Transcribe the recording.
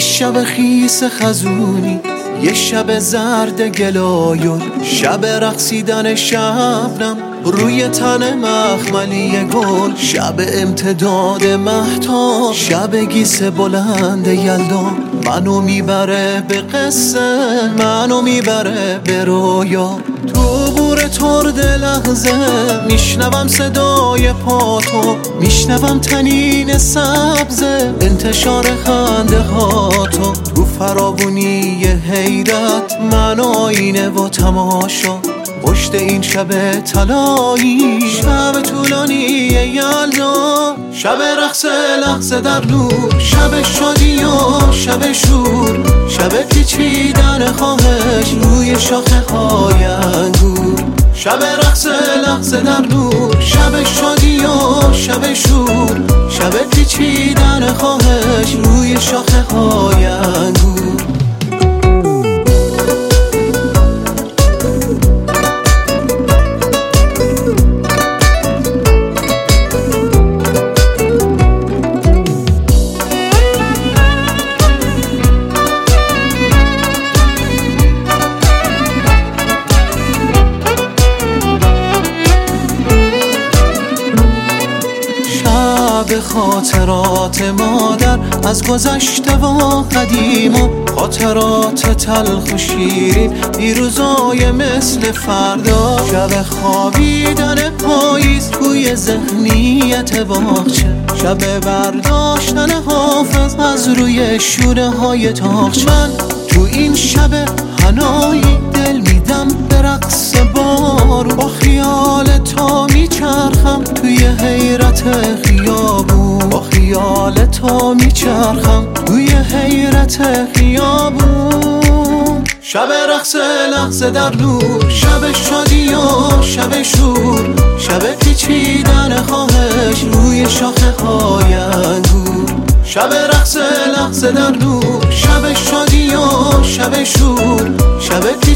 شب خیس خزونی، یه شب زرد گلایل، شب رقصیدن شبنم روی تن مخملی گل، شب امتداد مهتاب، شب گیس بلند یلدا. منو میبره به قصه، منو میبره به رویا. تو بور ترد لحظه میشنوم صدای پاتو، میشنوم تنین سبز انتشار خنده هاتو. تو فراوونی حیرت من آینه و تماشا، پشت این شب طلایی، شب طولانی یلدا. شب رقص لحظه در نور، شب شادی و شب شور، شب پیچیدن خواهش روی شاخه های انگور. شب رقص لحظه در نور، شب شادی و شب شور، شب پیچیدن خواهش روی شاخه های انگور. به خاطرات مادر از گذشته و قدیم و خاطرات تلخ و شیرین دیروزای مثل فردا. شب خوابیدن پاییز توی ذهنیت باغچه، شب برداشتن حافظ از روی شونه های تاقچه. من تو این شب حنایی دل میدم به رقص بارون، با خیال تا میچرخم توی حیرت خیابون، با خیال تا میچرخم توی حیرت خیابون. شب رقص لحظه در نور، شب شادی و شب شور، شب پیچیدن خواهش روی شاخه های انگور. شب رقص لحظه در نور، شب شادی و شب شور، شب